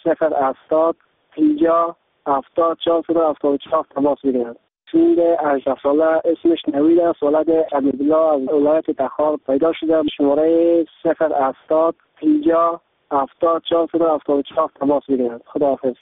070 50 70 474 تماس بگیرند. شوید 18 ساله، اسمش نوید است، ولد عبدالله از ولایت تخار پیدا شده. شماره 070 50 70 474 تماس بگیرند. خداحافظ.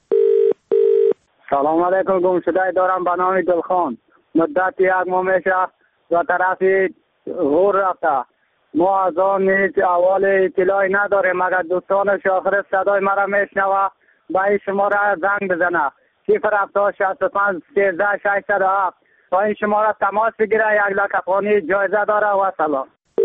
سلام علیکم. گمشده دارم به نام دلخان. مدت 1 ماه میشه و طرف غور رفته. ما از آن نیز اول اطلاعی نداریم، مگر دوستان شاخر صدای مرا میشنوه به این شماره زنگ بزنه 07065 13 607 با این شماره تماس بگیره. 1 لک افغانی جایزه داره و سلام.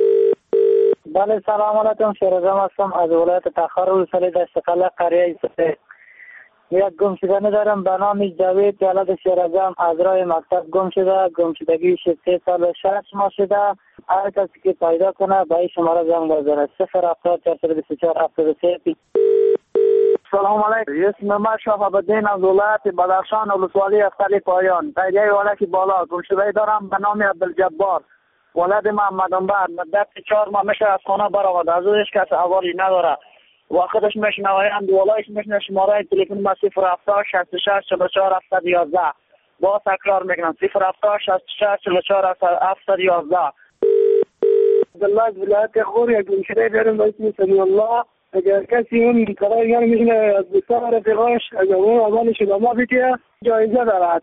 بله سلام علیکم. شیرازم هستم از ولایت تخار ولسوالی دشت قلعه قریه سفید. یک گمشدگی دارم به نام جاوید ولد شیرازم از راه مکتب گم شده. گمشدگی 3 سال 6 ماه شده. هر کسی که پیدا کنه به این شماره زنگ بزنه 070 424 73. سلام علیکم. اسم من شهاب الدین از ولایت بدخشان ولسوالی افتالی پایان. قریه ولایت بالا. گمشدگی دارم به نام عبدالجبار ولد محمد انبر. مدت 4 ماه میشه از خانه برآمد. از او هیچ کس احوالی نداره. وقتش میشنوند ولایش میشنه شماره تلفن ما 070 66 44 711. با تکرار میکنم 070 66 44 711. عبدالله از ولایت خور یک گمشده دارم به اسم سمی الله. اگر کسی اون کارای یعنی میشنه از دوستان رفیقاش اگر اون آزانش به ما بیتیه جایزه دارد.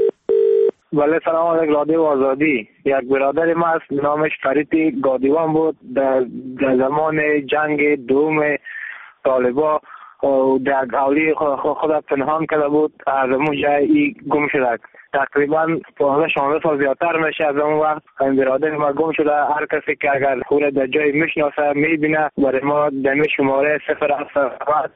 بله سلام علیکم. رادیو آزادی. یک برادر ما است، نامش فرید گادیوان بود. در زمان جنگ دوم طالبا در حوالی خود پنهان کرده بود. از اون جای گم شده. تقریبا 15-16 سال زیادتر میشه از اون وقت. این برادر ما گم شده. هر کسی که اگر خود در جای میشناسه میبینه برای ما دمی شماره 070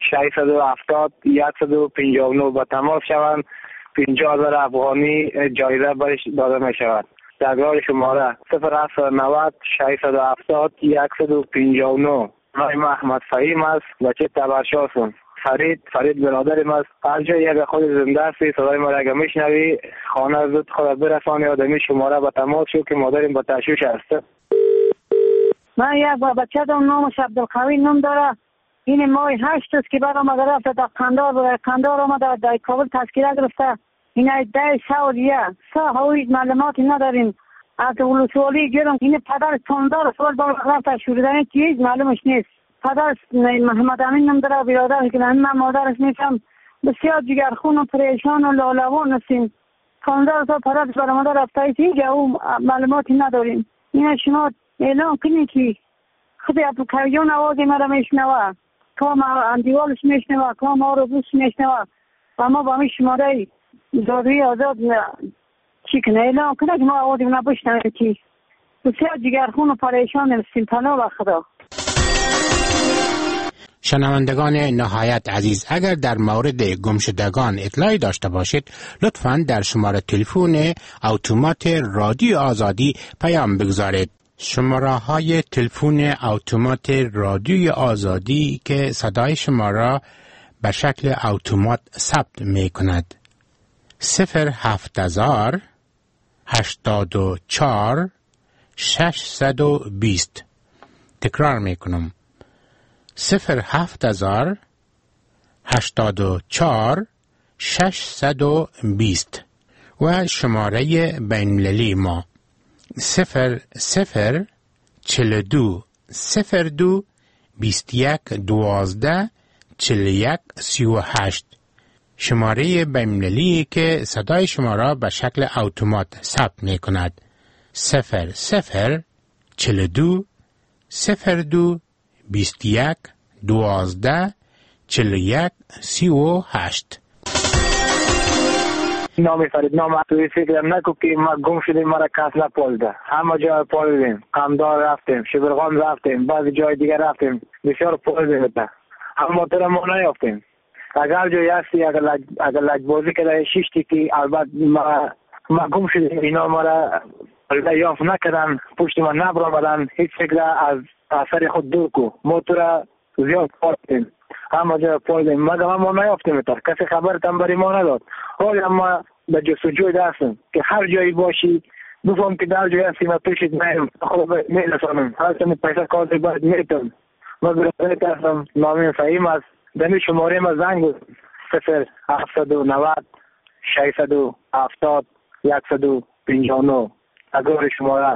670 159 با تماس شوند. 50,000 افغانی جایزه برش داده می شود. تکرار شماره 090 670 159. نام احمد فهیم است. بچه تبرشاسم. فرید برادر ما است. هر جای یک خود زنده هستی صدای ما را اگر میشنوی خانه زود خود برسانی آدمی شماره با تماس شو که مادریم با تشویش است. من یک بچه دارم نامش عبدالقوی نام داره. این ماه 8 است که برام رفته در قندار آمده در کابل تذکره گرفته. این 10 سالیه هویت معلوماتی نداریم. از ولسوالی گیرم این پدر 15 سال با رفته شوریدن چیز معلومش نیست. پدر محمد امین نام داره. برادر که من مادرش نیستم. بسیار جگرخون و پریشان و لالوان هستیم. 15 سال پدر برآمده رفته چیز او معلوماتی نداریم. این شما اعلام کنید که خود عبدالقویان آواز مرا میشنوه. کام اندیوالش میشنوه. کام آروبوس میشنوه. و ما با می شماره دادوی آزاد چی کنه اعلام کنه که ما آوازی نبشتن که بسیار جگرخون و پریشان هستیم. پناه و خدا. شنوندگان نهایت عزیز، اگر در مورد گمشدگان اطلاعی داشته باشید لطفاً در شماره تلفن اتومات رادیو آزادی پیام بگذارید. شماره های تلفن اتومات رادیوی آزادی که صدای شما را به شکل اتومات ثبت می کند 070 84 620. تکرار می کنم 070 84 620 و شماره بین‌المللی ما 00 42 02 21 12 41 38. شماره بین‌المللی که صدای شما را به شکل اتومات ثبت می کند 00 42 02 21 12 41 38. نام فرید نام توی فکرم نکو که ما گم شدیم مرا کس نپالده. همه جای پالدیم. قمدار رفتیم، شبرغان رفتیم، بعضی جای دیگر رفتیم. بسیار پالدیم تا اما تر ما نیافتیم. اگر جایی هستی اگر لجبازی کده شیشتی که البته ما گم شدیم اینا مرا یافت نکردن، پشت ما نبرآمدن، هیچ فکر از اثر خود دور کو. ما تو را زیاد پالدیم. همه جای پالدیم مگر ما نیافتیم تا کسی خبرتم برای ما نداد. حالی ما به جستجوی هستیم که هر جایی باشی بفهم که در جایی هستیم و پیشت میم خود میرسانم. هر چند پیسه کاری باید میتونم. ما برادرت هستم. نام فهیم است. دمی شماره ما زنگ بود 0790 670 159. اگر شماره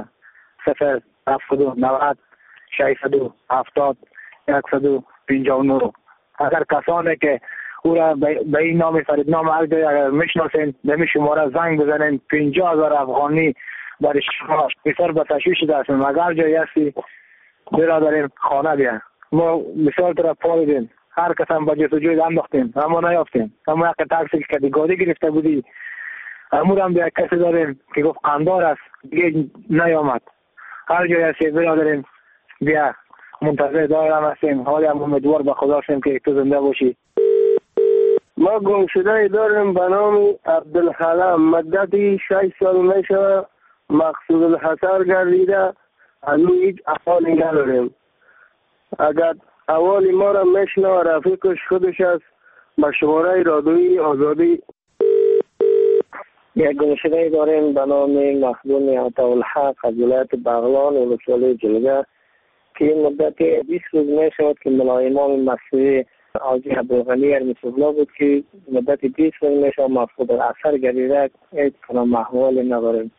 0790 670 159. اگر کسانی که او را به این نام فریدنام اگر اگر میشناسین دمی شماره زنگ بزنین 50,000 افغانی برای شما بسیار به تشویش دستیم. اگر جایی هستی برادرین خانه بیا، ما مثال را پالیدیم، هر کس هم با جستجوی انداختیم اما نیافتیم. اما یک تاکسی که گاڑی گرفته بودی امور هم به یک کسی داریم که گفت قندار است دیگه نیامد. هر جایی هستی برادرین بیا، منتظر دارم هستیم. حالی هم امیدوار به خدا هستیم که تو زنده باشی. ما گم شده داریم به نام عبدالحلم، مدتی 6 سال میشه مقصود الحصر گردیده، از او هیچ احوالی نداریم. اگر احوال ما را میشنه رفیقش خودش است به شماره رادیویی آزادی. یک گم شده داریم به نام مخدوم عطاالحق از ولایت بغلان ولسوالی جلگه که مدت 20 روز میشود که مولای امام مسیحی حاجی عبدالغنی ارمیسوبلا بود که مدت 20 روز میشه مفقود الاثر گردیده، هیچ کنم احوالی نداریم.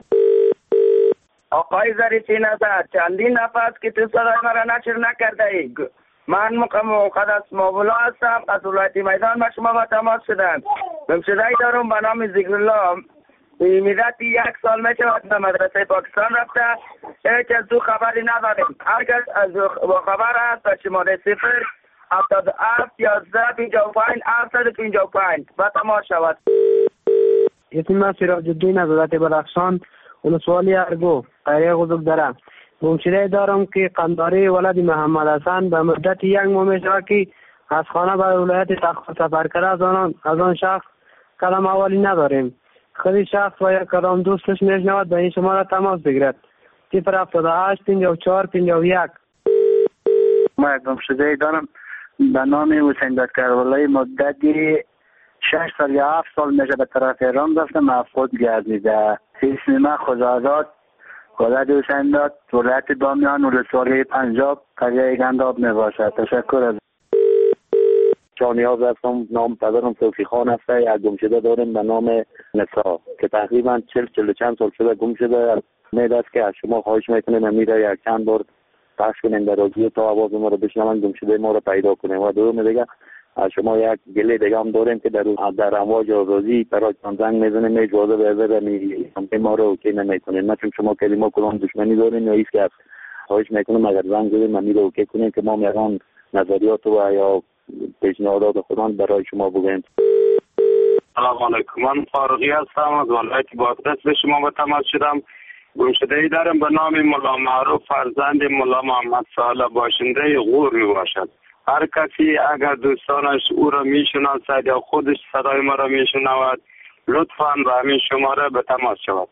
آقای ظریفی نژاد، چندین نفس که تو صدای مرا نشر نکرده ای. من مقدس مولا هستم، از ولایت میدان به شما با تماس شدم. گمشده‌ای دارم به نام ذکرالله، مدت 1 سال میشود به مدرسه پاکستان رفته، هیچ از او خبری نداریم. هر کس از با خبر است به شماره 077 11 55 755 با تماس شود. اسم من سراج الدین از ولایت بلخشان ولسوالی ارگو قریه غزک داره. گمشده دارم که قنداری ولد محمد حسن به مدت 1 ماه میشه که از خانه به ولایت تخت سفر کرده. از آن شخص کلام اولی نداریم. خود شخص و یک کلام دوستش میشنود به این شماره تماس بگیرد 078 54 51. ما گمشده دارم به نام حسین دادکرولای، مدتی 6 سال یا 7 سال میشه به طرف ایران رفتم مفقود گردیده. اسم من خداداد ولد حسین داد، ولایت بامیان ولسوالی پنجاب قریه گنداب میباشد. تشکر از جانیاز هستم. نام پدرم توفی خان است. یک گمشده داریم به نام نسا که تقریبا 40 چند سال شده گم شده. امید است که از شما خواهش میکنیم امیره یک چند بار پخش کنیم در رادیو تا آواز ما رو بشنون، گمشده ما رو پیدا کنیم. و دوم دیگه از شما یک گله دیگه هم داریم که در امواج آزادی برای زنگ میزنیم، اجازه بده ما رو که نمیکنیم. نه چون شما کلمه کلام دشمنی دارین یا هیچ کس. خواهش میکنم اگر زنگ زدیم امیره اوکی کنیم که ما میران نظریات و یا پیشنهادات خودم برای شما بگویم. سلام علیکم، من فاروقی هستم از ولایت بادغیس به شما با تماس شدم. گمشده‌ای دارم به نام مولا معروف فرزند مولا محمد صالح باشنده غور می باشد. هر کسی اگر دوستانش او را میشناسد یا خودش صدای ما را میشنود لطفاً به همین شماره به تماس شود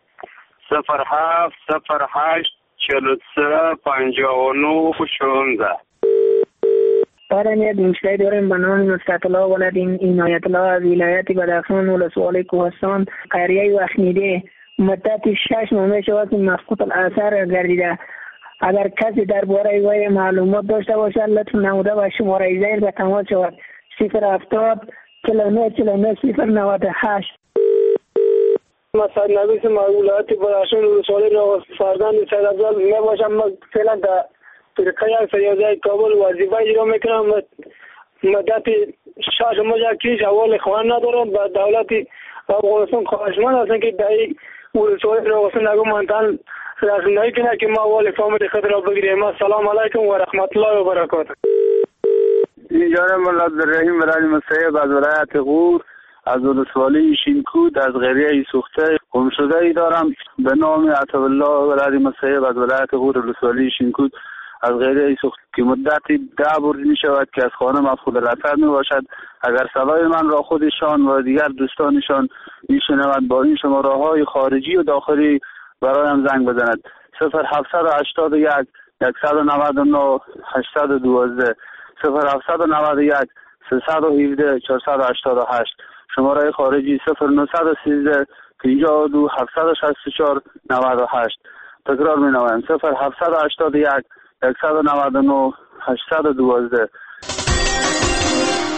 0708 43 59 16. دارم یک گمشده داریم به نام مستقلا ولد عنایت الله از ولایت بدخشان ولسوالی کوهستان قریه وخمیده. مدت 6 ماه میشود که مفقود الاثر گردیده. اگر کسی درباره وی معلومات داشته باشد لطفا نموده به شماره زیر به تماس شود 070 49 49 098. مسعد نویس ولایت بلخشان ولسوالی فرزند سید افضل میباشم. من فعلا در فرقه فریاضه کابل وظیفه اجرا میکنم. مدت 6 ماه کیش اول خوان ندارم. به دولت افغانستان خواهشمند هستم که در این ولسوالی راغستان نگو منطقه رساندهی کنه که ما اول فامیل خود را بگیریم. السلام علیکم و رحمت الله و برکاته. اینجا مولا عبدالرحیم ولد مسیب از ولایت غور از ولسوالی شینکود از قریه سوخته. گمشده‌ای دارم به نام عطاالله ولد مسیب از ولایت غور ولسوالی شینکود از قریه سوخته که مدتی 10 برد می شود که از خانه مفقود الاثر می باشد. اگر صدای من را خودشان و دیگر دوستانشان می شنوند با این شماره های خارجی و داخلی برایم زنگ بزند 0781 199 812 0791 317 488. شماره خارجی 0913 52 764 98. تکرار می نویم 0781 199 812.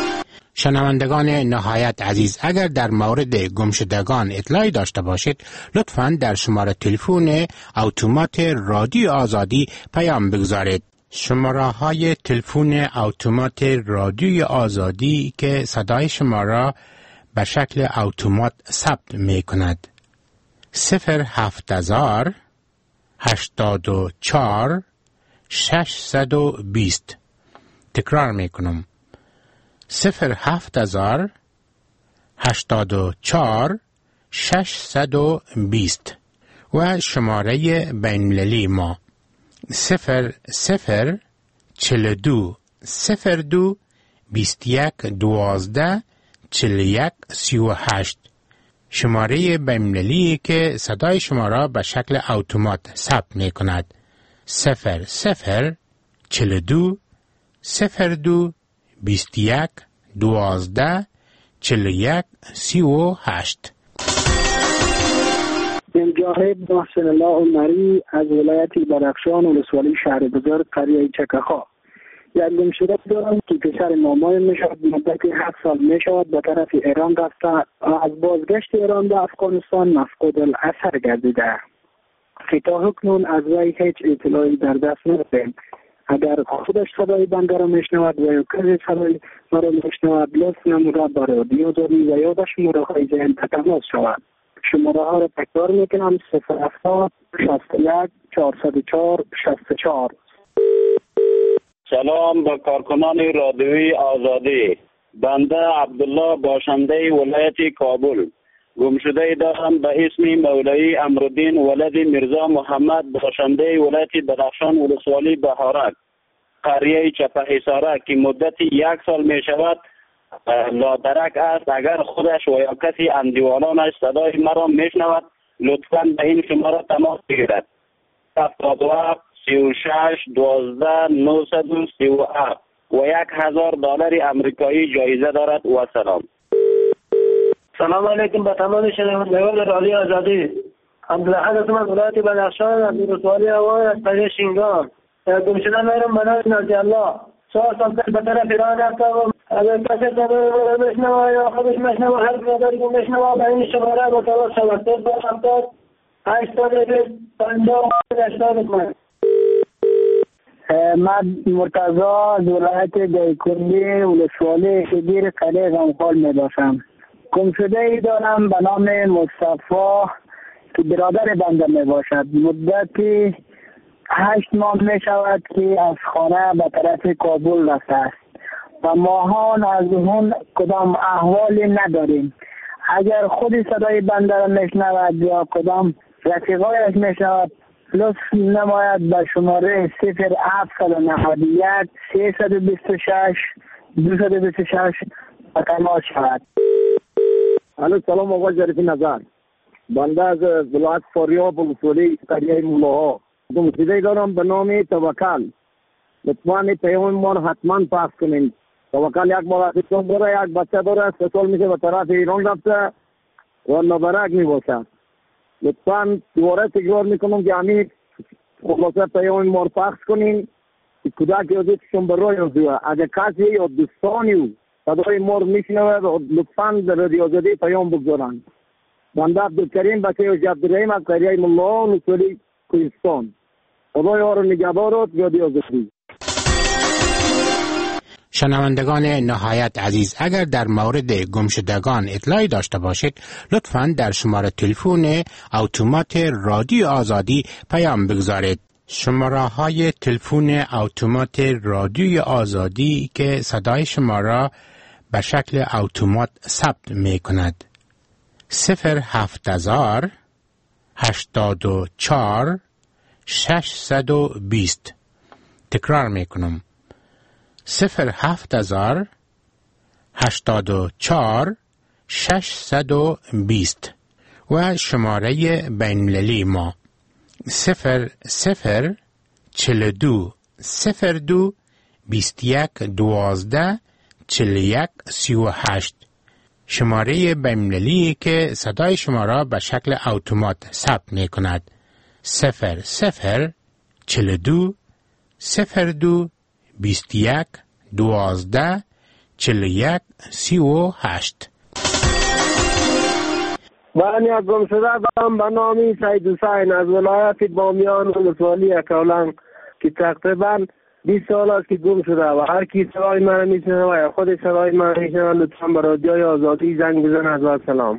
شنوندگان نهایت عزیز، اگر در مورد گمشدگان اطلاعی داشته باشید لطفاً در شماره تلفن اتومات رادیو آزادی پیام بگذارید. شماره های تلفن اتومات رادیو آزادی که صدای شما را به شکل اتومات ثبت می کند: 070 84 620. تکرار می کنم: 070 84 620 و شماره بین‌المللی ما 00 42 02 21 12 41 38. شماره بین‌المللی که صدای شما را به شکل اتومات ثبت می کند: 00 42 02 21 12 41 38. مجاهد محسن الله عمری از ولایت بدخشان ولسوالی شهر بزرگ قریه چکخا. یک گمشده دارم که پسر مامای می شود. مدت 7 سال می شود به طرف ایران رفته. از بازگشت ایران به افغانستان مفقود الاثر گردیده. تا حکنون از وی هیچ اطلاعی در دست نداریم. اگر خودش صدای بنده را میشنود و یا کسی صدای ما را میشنود لطف نموده با رادیو داری و یادش مراخای ذهن تماس شود. شماره ها را تکرار میکنم: 070 61 404 64. سلام به کارکنان رادیوی آزادی. بنده عبدالله باشنده ولایت کابل. گمشده دارم به اسم مولوی امرالدین ولد میرزا محمد باشنده ولایت بدخشان ولسوالی بهارک قریه چپهیساره که مدت 1 سال می شود لادرک است. اگر خودش و یا کسی اندیوالانش صدای مرا می شنود لطفاً به این شماره تماس بگیرد: 77 36 12 937 و $1000 امریکایی جایزه دارد. و سلام. سلام علیکم به تمام شنوندگان رادیو آزادی. عبدالحد هستم از ولایت بدخشان از ولسوالی هوای از قریه شینگان. گمشده میرم به نام نازی الله. 4 سال پیش به طرف ایران رفتم. اگر کسی صدای بشنوه یا خودش میشنوه هر برادری که میشنوه به این شماره متوسط شود: 070 82 50 80. من مرتضی از ولایت دایکنی ولسوالی شگیر قریه غمخال می باشم. گمشده ای دارم به نام مصطفی که برادر بنده می باشد. مدتی 8 ماه می شود که از خانه به طرف کابل رفته است و ماهان از اون کدام احوالی نداریم. اگر خودی صدای بنده را می شنود یا کدام رفیقایش می شود لطف نماید به شماره 0791 326 226 تماس شود. الو سلام آقا جریفی نظر. بنده از ولایت فاریاب ولسوالی قریه مولاها گمشده دارم به نام توکل. لطفاً پیام ما را حتما پخش کنین. توکل یک بار افغانستان داره، یک بچه داره، 3 سال میشه به طرف ایران رفته و نابرک میباشه. لطفاً دوباره تکرار میکنم که همین خلاصه پیام ما را پخش کنین که کودک یادشون به راه یازوه. اگر کسی یا دوستانی او صدای ما رو میشنوه لطفاً در رادیو آزادی پیام بگذارن. بنده عبدالکریم بچه حاجی عبدالرحیم از قریه مولاها ولسوالی کوهستان. خدای ها رو نگهدارت. رادیو آزادی. شنوندگان نهایت عزیز، اگر در مورد گمشدگان اطلاعی داشته باشید لطفاً در شماره تلفن اتومات رادیو آزادی پیام بگذارید. شماره های تلفن اتومات رادیو آزادی که صدای شما را به شکل اتومات ثبت می کند: 070 84 620. تکرار می کنم: 070 84 620 و شماره بین‌المللی ما 00 42 02 21 12 41 38. شماره بین‌المللی که صدای شما را به شکل اتومات ثبت می کند: 00 42 02 21 12 41 38. من یک گمشده دارم به نام سید حسین از ولایت بامیان ولسوالی اکولنگ که تقریبا 20 سال است که گم شده و هر کی صدای من میشنوه و یا خود صدای من میشنوه لطفا به رادیوی آزادی زنگ بزن. از سلام.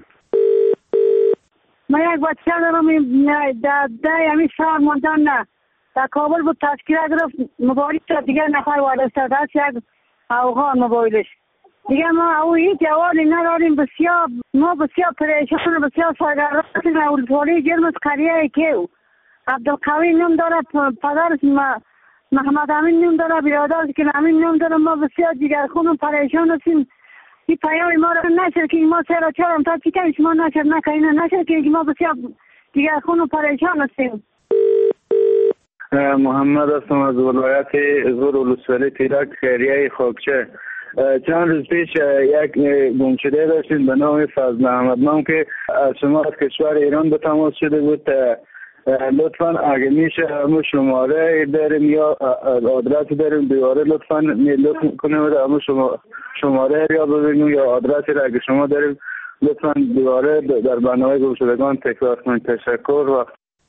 من یک بچه دارم در همین شهر ماندن نه در کابل بود تشکیل گرفت موبایل تا دیگر نفر وارد شد از یک افغان موبایلش دیگه ما او هیچ جوابی نداریم. ما بسیار پریشان و بسیار سرگردان اولتولی جرمز قریه که عبدالقوی نم داره پدرش محمد امین نم داره برادرش که امین نم داره. ما بسیار جگرخون و پریشان هستیم. این پیام ما رو نشر که ما سر و چارم تا چی کنیم شما نشر نکنین نشر که ما بسیار جگرخون و پریشان هستیم. محمد هستم از ولایت زور ولسوالی تیرک خیریه خاکچه. چند روز پیش یک گمشده داشتیم به نام فضل احمد نام که از شما از کشور ایران به تماس شده بود. لطفا اگه میشه همون شماره داریم یا آدرس داریم دوباره لطفا لطف کنیم همون شماره یا ببینیم یا آدرسی را اگه شما داریم لطفا دوباره در برنامه گمشدگان تکرار کنید. تشکر و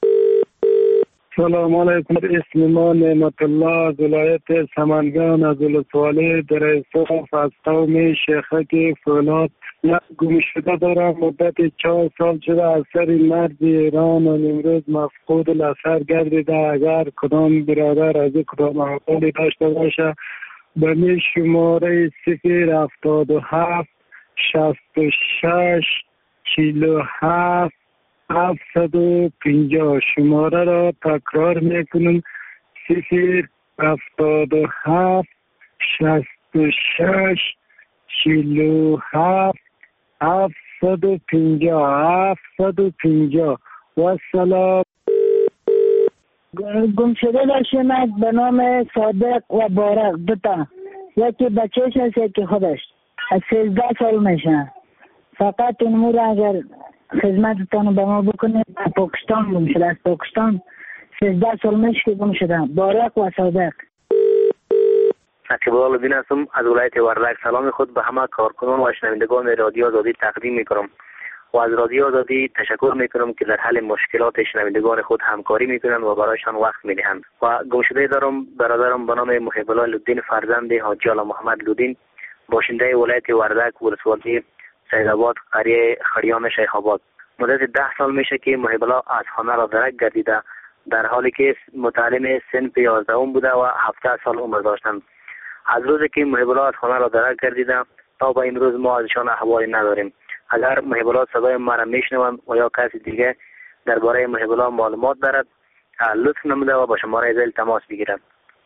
سلام علیکم. اسم ما نعمت الله از ولایت سمنگان از ولسوالی در اصطاف از قوم شیخک فولاد. یک گمشده دارم مدت 4 سال شده از سر مرز ایران و امروز مفقود الاثر گردیده. اگر کدام برادر از کدام احوالی داشته باشه به می شماره 077 66 47 750 شماره را تکرار میکنم 077 66 47 750 و سلام. گمشده داشتیم به نام صادق و بارق دوتا، یکی بچهش هست یکی خودش از 13 سال میشه. فقط این مورد اگر خدمتتان به ما بکنید پاکستان گم شده. از پاکستان 13 سال میشه که گم شده. بارق و صادق. شکیب الدین هستم از ولایت وردک. سلام خود به همه کارکنان و شنوندگان رادیو آزادی تقدیم میکنم و از رادیو آزادی تشکر میکنم که در حل مشکلات شنوندگان خود همکاری میکنند و برایشان وقت میدهند. و گمشده دارم برادرم به نام محب الله لودین فرزند حاجی آلا محمد لودین باشنده ولایت وردک ولسوالی سیدآباد قریه خریام شیخ آباد. مدت 10 سال میشه که محب الله از خانه را درک گردیده در حالی که متعلم صنف 11 بوده و 17 سال عمر داشتند. از روزی که محب الله از خانه را درک گردیده تا به امروز ما ازشان احوالی نداریم. اگر محب الله صدای ما را میشنوند و یا کسی دیگه درباره محب الله معلومات دارد لطف نموده و با شماره زل تماس بگیرد.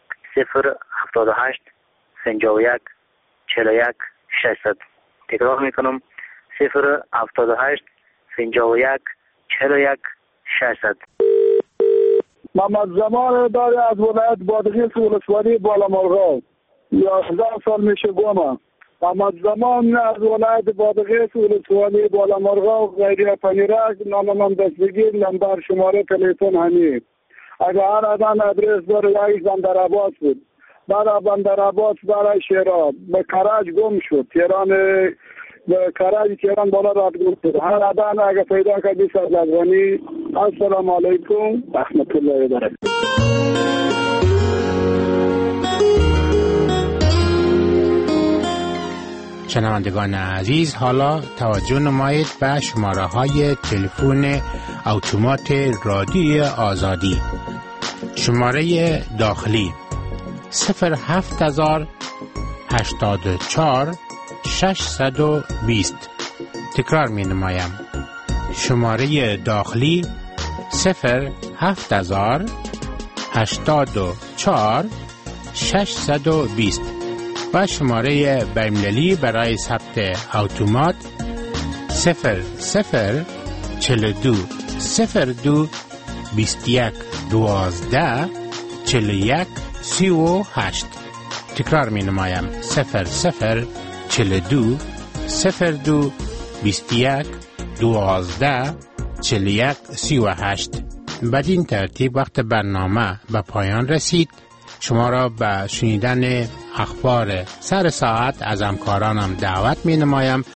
078 51 41 600. تکرار میکنم 078 51 41 600. محمد زمان داری از ولایت بادغیس ولسوالی بالا مرغاب. 11 سال میشه گمم. محمد زمان از ولایت بادغیس ولسوالی بالا مرغاب غیری پنیرک. نام من دستگیر نمبر شماره تلفن همین. اگر هر آدم ادرس داره یک بندر عباس بود. بعد بندر عباس برای شیراب به کرج گم شد. به کرج تهران بالا رد گم شد. هر آدم اگر پیدا کرد 20 افغانی. السلام علیکم رحمت الله و برکاته. شنوندگان عزیز، حالا توجه نمایید به شماره های تلفن اتومات رادیو آزادی. شماره داخلی 07084 620. تکرار می نمایم. شماره داخلی 07084 620 و شماره بین‌المللی برای ثبت اتومات 0042 02 21 12 41 38. تکرار می نمایم 0042 02 21 12 41 38. بدین ترتیب وقت برنامه به پایان رسید. شما را به شنیدن اخبار سر ساعت از همکارانم دعوت می نمایم